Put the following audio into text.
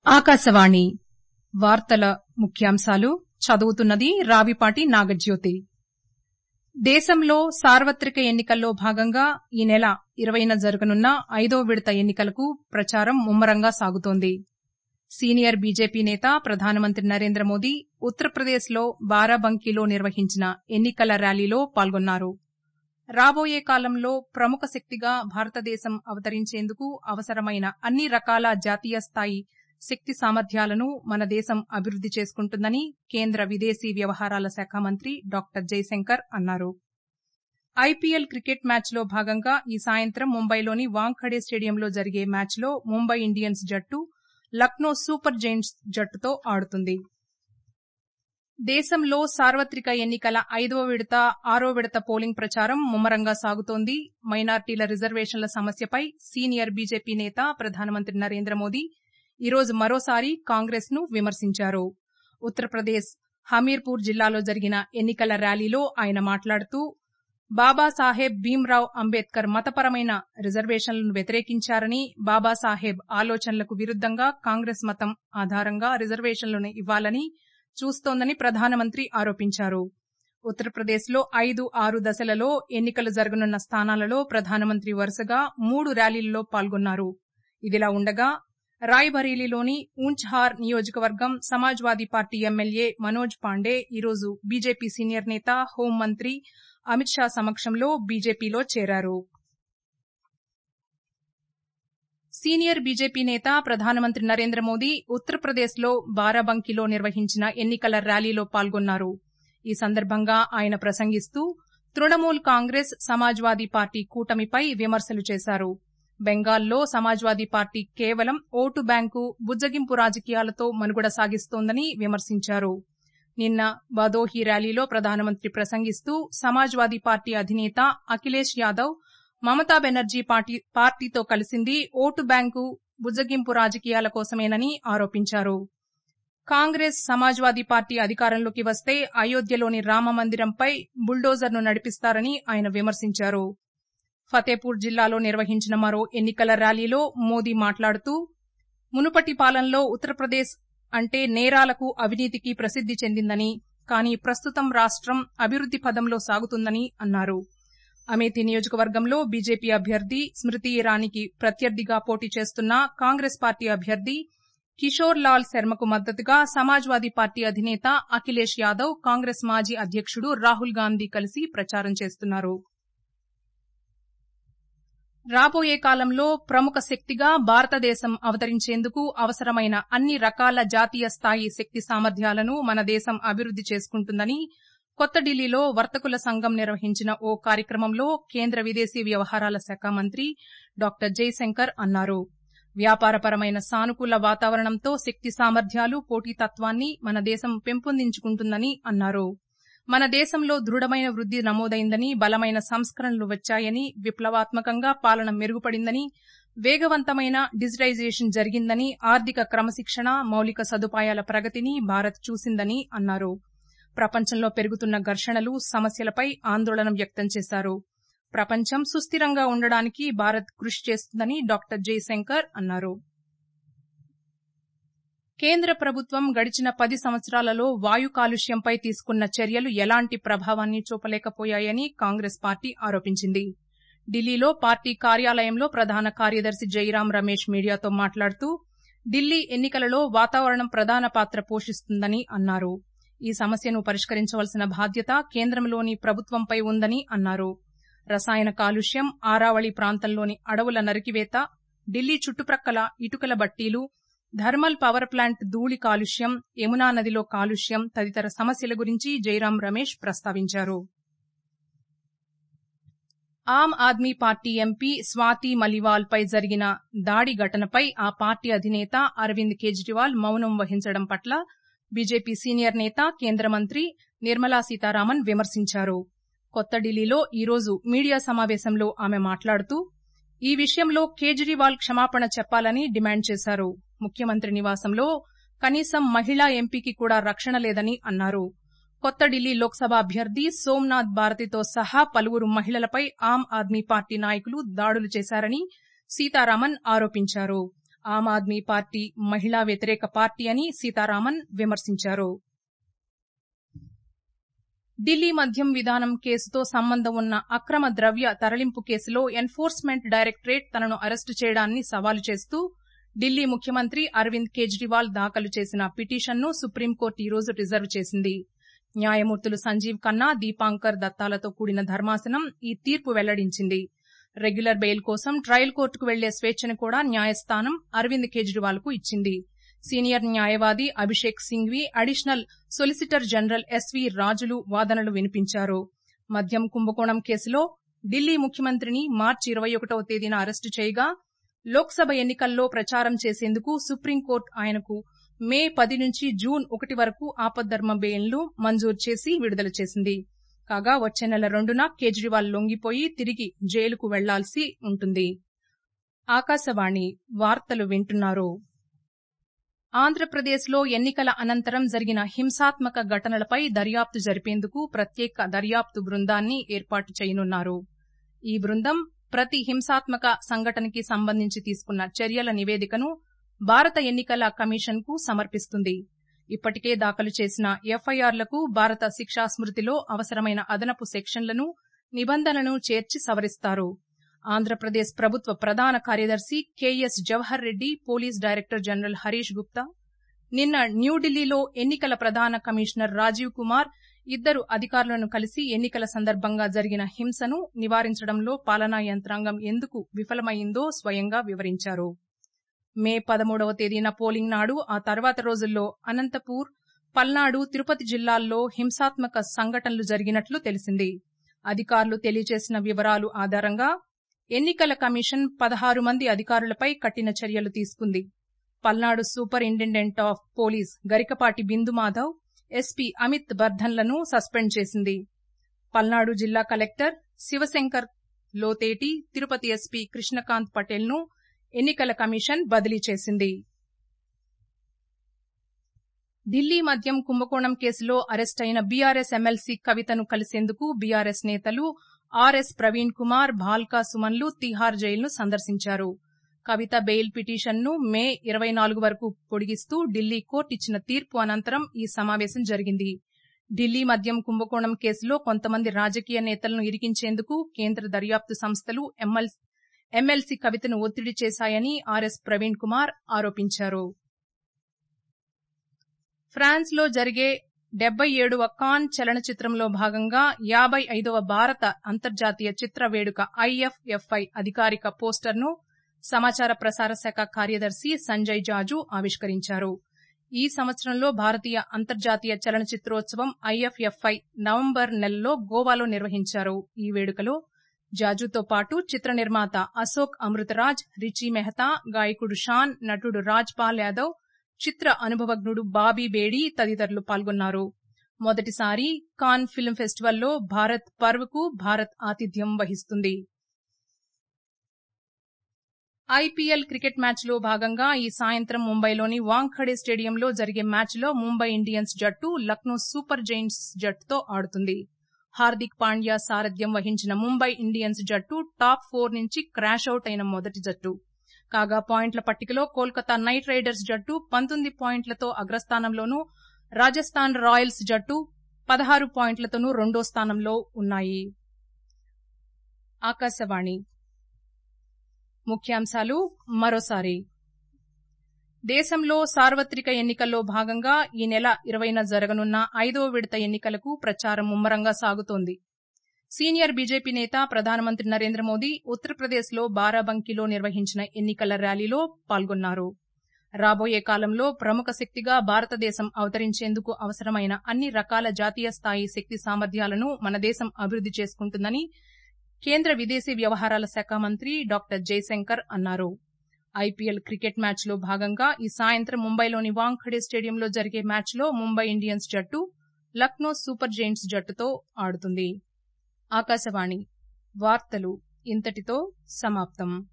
ఆకాశవాణి వార్తల ముఖ్యాంశాలు చదువుతున్నది రావిపాటి నాగజ్యోతి. దేశంలో సార్వత్రిక ఎన్నికల్లో భాగంగా ఈ నెల 20న జరగనున్న 5వ విడత ఎన్నికలకు ప్రచారం ముమ్మరంగా సాగుతోంది. సీనియర్ బీజేపీ నేత ప్రధానమంత్రి నరేంద్ర మోదీ ఉత్తరప్రదేశ్లో బారాబంకీలో నిర్వహించిన ఎన్నికల ర్యాలీలో పాల్గొన్నారు. రాబోయే కాలంలో ప్రముఖ శక్తిగా భారతదేశం అవతరించేందుకు అవసరమైన అన్ని రకాల జాతీయ స్థాయి శక్తి సామర్థ్యాలను మన దేశం అభివృద్ది చేసుకుంటుందని కేంద్ర విదేశీ వ్యవహారాల శాఖ మంత్రి డాక్టర్ జైశంకర్ అన్నారు. ఐపీఎల్ క్రికెట్ మ్యాచ్లో భాగంగా ఈ సాయంత్రం ముంబైలోని వాంఖడే స్టేడియంలో జరిగే మ్యాచ్లో ముంబై ఇండియన్స్ జట్టు లక్నో సూపర్ జైంట్స్ జట్టుతో ఆడుతుంది. దేశంలో సార్వత్రిక ఎన్నికల 5వ విడత 6వ విడత పోలింగ్ ప్రచారం ముమ్మరంగా సాగుతోంది. మైనార్టీల రిజర్వేషన్ల సమస్యపై సీనియర్ బీజేపీ నేత ప్రధానమంత్రి నరేంద్ర మోదీ ఈరోజు మరోసారి కాంగ్రెస్ ను విమర్శించారు. ఉత్తరప్రదేశ్ హమీర్పూర్ జిల్లాలో జరిగిన ఎన్నికల ర్యాలీలో ఆయన మాట్లాడుతూ బాబాసాహెబ్ భీమ్రావ్ అంబేద్కర్ మతపరమైన రిజర్వేషన్లను వ్యతిరేకించారని, బాబాసాహెబ్ ఆలోచనలకు విరుద్దంగా కాంగ్రెస్ మతం ఆధారంగా రిజర్వేషన్లను ఇవ్వాలని చూస్తోందని ప్రధానమంత్రి ఆరోపించారు. ఉత్తరప్రదేశ్లో 5-6 దశలలో ఎన్నికలు జరగనున్న స్థానాలలో ప్రధానమంత్రి వరుసగా 3 ర్యాలీల్లో పాల్గొన్నారు. ఇదిలా ఉండగా రాయ్బరేలీలోని ఊంచ్హార్ నియోజకవర్గం సమాజ్వాదీ పార్టీ ఎమ్మెల్యే మనోజ్ పాండే ఈరోజు బీజేపీ సీనియర్ నేత హోంమంత్రి అమిత్ షా సమక్షంలో బీజేపీలో చేరారు. సీనియర్ బీజేపీ నేత ప్రధానమంత్రి నరేంద్ర మోదీ ఉత్తరప్రదేశ్లో బారాబంకీలో నిర్వహించిన ఎన్నికల ర్యాలీలో పాల్గొన్నారు. ఈ సందర్భంగా ఆయన ప్రసంగిస్తూ తృణమూల్ కాంగ్రెస్ సమాజ్వాదీ పార్టీ కూటమిపై విమర్శలు చేశారు. బెంగాల్లో సమాజ్వాదీ పార్టీ కేవలం ఓటు బ్యాంకు, బుజ్జగింపు రాజకీయాలతో మనుగడ సాగిస్తోందని విమర్శించారు. నిన్న భదోహీ ర్యాలీలో ప్రధానమంత్రి ప్రసంగిస్తూ సమాజ్వాదీ పార్టీ అధినేత అఖిలేష్ యాదవ్ మమతా బెనర్జీ పార్టీతో కలిసింది ఓటు బ్యాంకు, బుజ్జగింపు రాజకీయాల కోసమేనని ఆరోపించారు. కాంగ్రెస్ సమాజ్వాదీ పార్టీ అధికారంలోకి వస్తే అయోధ్యలోని రామమందిరంపై బుల్డోజర్ను నడిపిస్తారని ఆయన విమర్శించారు. ఫతేపూర్ జిల్లాలో నిర్వహించిన మరో ఎన్నికల ర్యాలీలో మోదీ మాట్లాడుతూ మునుపటి పాలనలో ఉత్తరప్రదేశ్ అంటే నేరాలకు, అవినీతికి ప్రసిద్ది చెందిందని, కానీ ప్రస్తుతం రాష్టం అభివృద్ది పదంలో సాగుతుందని అన్నారు. అమేథీ నియోజకవర్గంలో బీజేపీ అభ్యర్థి స్మృతి ఇరానీకి ప్రత్యర్థిగా పోటీ చేస్తున్న కాంగ్రెస్ పార్టీ అభ్యర్థి కిషోర్ లాల్ శర్మకు మద్దతుగా సమాజ్వాదీ పార్టీ అధినేత అఖిలేష్ యాదవ్, కాంగ్రెస్ మాజీ అధ్యకుడు రాహుల్ గాంధీ కలిసి ప్రచారం చేస్తున్నారు. రాబోయే కాలంలో ప్రముఖ శక్తిగా భారతదేశం అవతరించేందుకు అవసరమైన అన్ని రకాల జాతీయ స్థాయి శక్తి సామర్థ్యాలను మన దేశం అభివృద్ది చేసుకుంటుందని కొత్త ఢిల్లీలో వర్తకుల సంఘం నిర్వహించిన ఓ కార్యక్రమంలో కేంద్ర విదేశీ వ్యవహారాల శాఖ మంత్రి డాక్టర్ జైశంకర్ అన్నారు. వ్యాపారపరమైన సానుకూల వాతావరణంతో శక్తి సామర్థ్యాలు, పోటీతత్వాన్ని మన దేశం పెంపొందించుకుంటుందని అన్నారు. మన దేశంలో దృఢమైన వృద్ది నమోదైందని, బలమైన సంస్కరణలు వచ్చాయని, విప్లవాత్మకంగా పాలన మెరుగుపడిందని, వేగవంతమైన డిజిటైజేషన్ జరిగిందని, ఆర్థిక క్రమశిక్షణ, మౌలిక సదుపాయాల ప్రగతిని భారత్ చూసిందని అన్నారు. ప్రపంచంలో పెరుగుతున్న ఘర్షణలు, సమస్యలపై ఆందోళన వ్యక్తం చేశారు. ప్రపంచం సుస్థిరంగా ఉండడానికి భారత్ కృషి చేస్తుందని డాక్టర్ జైశంకర్ అన్నారు. కేంద్ర ప్రభుత్వం గడిచిన 10 సంవత్సరాలలో వాయు కాలుష్యంపై తీసుకున్న చర్యలు ఎలాంటి ప్రభావాన్ని చూపలేకపోయాయని కాంగ్రెస్ పార్టీ ఆరోపించింది. ఢిల్లీలో పార్టీ కార్యాలయంలో ప్రధాన కార్యదర్శి జైరాం రమేష్ మీడియాతో మాట్లాడుతూ ఢిల్లీ ఎన్నికలలో వాతావరణం ప్రధాన పాత్ర పోషిస్తుందని అన్నారు. ఈ సమస్యను పరిష్కరించవలసిన బాధ్యత కేంద్రంలోని ప్రభుత్వంపై ఉందని అన్నారు. రసాయన కాలుష్యం, ఆరావళి ప్రాంతంలోని అడవుల నరికివేత, ఢిల్లీ చుట్టుప్రక్కల ఇటుకల బట్టీలు, థర్మల్ పవర్ ప్లాంట్ ధూళి కాలుష్యం, యమునా నదిలో కాలుష్యం తదితర సమస్యల గురించి జైరాం రమేష్ ప్రస్తావించారు. ఆమ్ ఆద్మీ పార్టీ ఎంపీ స్వాతి మలివాల్ పై జరిగిన దాడి ఘటనపై ఆ పార్టీ అధినేత అరవింద్ కేజ్రీవాల్ మౌనం వహించడం పట్ల బీజేపీ సీనియర్ నేత, కేంద్ర మంత్రి నిర్మలా సీతారామన్ విమర్శించారు. కొత్త ఢిల్లీలో ఈరోజు మీడియా సమావేశంలో ఆమె మాట్లాడుతూ ఈ విషయంలో కేజ్రీవాల్ క్షమాపణ చెప్పాలని డిమాండ్ చేశారు. ముఖ్యమంత్రి నివాసంలో కనీసం మహిళా ఎంపీకి కూడా రక్షణ లేదని అన్నారు. కొత్త ఢిల్లీ లోక్సభ అభ్యర్థి సోమ్నాథ్ భారతితో సహా పలువురు మహిళలపై ఆమ్ ఆద్మీ పార్టీ నాయకులు దాడులు చేశారని సీతారామన్ ఆరోపించారు. ఆమ్ ఆద్మీ పార్టీ మహిళా వ్యతిరేక పార్టీ అని సీతారామన్ విమర్శించారు. ఢిల్లీ మద్యం విధానం కేసుతో సంబంధం ఉన్న అక్రమ ద్రవ్య తరలింపు కేసులో ఎన్ఫోర్స్మెంట్ డైరెక్టరేట్ తనను అరెస్టు చేయడాన్ని సవాలు చేస్తూ ఢిల్లీ ముఖ్యమంత్రి అరవింద్ కేజ్రీవాల్ దాఖలు చేసిన పిటిషన్ను సుప్రీంకోర్టు ఈ రోజు రిజర్వ్ చేసింది. న్యాయమూర్తులు సంజీవ్ ఖన్నా, దీపాంకర్ దత్తాలతో కూడిన ధర్మాసనం ఈ తీర్పు వెల్లడించింది. రెగ్యులర్ బెయిల్ కోసం ట్రయల్ కోర్టుకు వెళ్లే స్వేచ్ఛను కూడా న్యాయస్థానం అరవింద్ కేజ్రీవాల్ కు ఇచ్చింది. సీనియర్ న్యాయవాది Abhishek Singhvi, additional solicitor general SV రాజులు వాదనలు వినిపించారు. మద్యం కుంభకోణం కేసులో ఢిల్లీ ముఖ్యమంత్రిని మార్చి 21వ తేదీన అరెస్టు చేయగా లోక్సభ ఎన్నికల్లో ప్రచారం చేసేందుకు సుప్రీంకోర్టు ఆయనకు మే 10 నుంచి జూన్ 1 వరకు ఆపద్ధర్మ బెయిల్ను మంజూరు చేసి విడుదల చేసింది. కాగా వచ్చే నెల 2న కేజ్రీవాల్ లొంగిపోయి తిరిగి జైలుకు వెళ్లాల్సి ఉంటుంది. ఆకాశవాణి వార్తలు వింటున్నారు. ఆంధ్రప్రదేశ్లో ఎన్నికల అనంతరం జరిగిన హింసాత్మక ఘటనలపై దర్యాప్తు జరిపేందుకు ప్రత్యేక దర్యాప్తు బృందాన్ని ఏర్పాటు చేయనున్నారు. ఈ బృందం ప్రతి హింసాత్మక సంఘటనకి సంబంధించి తీసుకున్న చర్యల నివేదికను భారత ఎన్నికల కమిషన్కు సమర్పిస్తుంది. ఇప్పటికే దాఖలు చేసిన ఎఫ్ఐఆర్లకు భారత శిక్షా స్మృతిలో అవసరమైన అదనపు సెక్షన్లను, నిబంధనలను చేర్చి సవరిస్తారు. ఆంధ్రప్రదేశ్ ప్రభుత్వ ప్రధాన కార్యదర్శి KS Jawahar Reddy, police director general Harish Gupta నిన్న న్యూఢిల్లీలో ఎన్నికల ప్రధాన కమిషనర్ రాజీవ్ కుమార్, ఇద్దరు అధికారులను కలిసి ఎన్నికల సందర్భంగా జరిగిన హింసను నివారించడంలో పాలనా యంత్రాంగం ఎందుకు విఫలమైందో స్వయంగా వివరించారు. మే 13వ తేదీన పోలింగ్ నాడు, ఆ తర్వాత రోజుల్లో అనంతపూర్, పల్నాడు, తిరుపతి జిల్లాల్లో హింసాత్మక సంఘటనలు జరిగినట్లు తెలిసింది. అధికారులు తెలియజేసిన వివరాలు ఆధారంగా ఎన్నికల కమిషన్ 16 మంది అధికారులపై కఠిన చర్యలు తీసుకుంది. Palnadu superintendent of police Garikapati Bindumadhav, SP Amit బర్ధన్లను సస్పెండ్ చేసింది. పల్నాడు జిల్లా కలెక్టర్ శివశంకర్ లోతేటి, తిరుపతి ఎస్పీ కృష్ణకాంత్ పటేల్ను ఎన్నికల కమిషన్ బదిలీ చేసింది. ఢిల్లీ మద్యం కుంభకోణం కేసులో అరెస్టైన బీఆర్ఎస్ ఎమ్మెల్సీ కవితను కలిసేందుకు బీఆర్ఎస్ నేతలు ఆర్ఎస్ ప్రవీణ్ కుమార్, భాల్కా సుమన్లు తిహార్ జైలును సందర్శించారు. కవిత బెయిల్ పిటిషన్ను మే 24 వరకు పొడిగిస్తూ ఢిల్లీ కోర్టు ఇచ్చిన తీర్పు అనంతరం ఈ సమావేశం జరిగింది. ఢిల్లీ మద్యం కుంభకోణం కేసులో కొంతమంది రాజకీయ నేతలను ఇరికించేందుకు కేంద్ర దర్యాప్తు సంస్థలు ఎమ్మెల్సీ కవితను ఒత్తిడి చేశాయని ఆర్ఎస్ ప్రవీణ్ కుమార్ ఆరోపించారు. ఫ్రాన్స్లో జరిగే 77వ కాన్ చలనచిత్రంలో భాగంగా 55వ భారత అంతర్జాతీయ చిత్ర వేడుక ఐఎఫ్ఎఫ్ఐ అధికారిక పోస్టర్ను సమాచార ప్రసార శాఖ కార్యదర్శి సంజయ్ జాజు ఆవిష్కరించారు. ఈ సంవత్సరంలో భారతీయ అంతర్జాతీయ చలనచిత్రోత్సవం ఐఎఫ్ఎఫ్ఐ నవంబర్ నెలలో గోవాలో నిర్వహించారు. ఈ వేడుకలో జాజుతో పాటు చిత్ర నిర్మాత అశోక్ అమృతరాజ్, రిచీ మెహతా, గాయకుడు షాన్, నటుడు రాజ్ పాల్ యాదవ్, చిత్ర అనుభవజ్ఞుడు బాబీ బేడీ తదితరులు పాల్గొన్నారు. మొదటిసారి కాన్ ఫిల్మ్ ఫెస్టివల్లో భారత్ పర్వ్కు భారత్ ఆతిథ్యం వహిస్తుంది. ఐపీఎల్ క్రికెట్ మ్యాచ్లో భాగంగా ఈ సాయంత్రం ముంబైలోని వాంఖడే స్టేడియంలో జరిగే మ్యాచ్లో ముంబై ఇండియన్స్ జట్టు లక్నో సూపర్ జెయింట్స్ జట్టుతో ఆడుతుంది. హార్దిక్ పాండ్యా సారథ్యం వహించిన ముంబై ఇండియన్స్ జట్టు టాప్ 4 నుంచి క్రాష్ అవుట్ అయిన మొదటి జట్టు. కాగా పాయింట్ల పట్టికలో కోల్కతా నైట్ రైడర్స్ జట్టు 19 పాయింట్లతో అగ్రస్థానంలోనూ, రాజస్థాన్ రాయల్స్ జట్టు 16 పాయింట్లతోనూ రెండో స్థానంలో ఉన్నాయి. ఆకాశవాణి ముఖ్యాంశాలు మరోసారి. దేశంలో సార్వత్రిక ఎన్నికల్లో భాగంగా ఈ నెల 20న జరగనున్న 5వ విడత ఎన్నికలకు ప్రచారం ముమ్మరంగా సాగుతోంది. సీనియర్ బీజేపీ నేత ప్రధానమంత్రి నరేంద్ర మోదీ ఉత్తరప్రదేశ్లో బారాబంకీలో నిర్వహించిన ఎన్నికల ర్యాలీలో పాల్గొన్నారు. రాబోయే కాలంలో ప్రముఖ శక్తిగా భారతదేశం అవతరించేందుకు అవసరమైన అన్ని రకాల జాతీయ స్థాయి శక్తి సామర్థ్యాలను మన దేశం అభివృద్ది చేసుకుంటుందని కేంద్ర విదేశీ వ్యవహారాల శాఖ మంత్రి డాక్టర్ జైశంకర్ అన్నారు. ఐపీఎల్ క్రికెట్ మ్యాచ్లో భాగంగా ఈ సాయంత్రం ముంబైలోని వాంఖడే స్టేడియంలో జరిగే మ్యాచ్లో ముంబై ఇండియన్స్ జట్టు లక్నో సూపర్ జెయింట్స్ జట్టుతో ఆడుతుంది. ఆకాశవాణి వార్తలు ఇంతటితో సమాప్తం.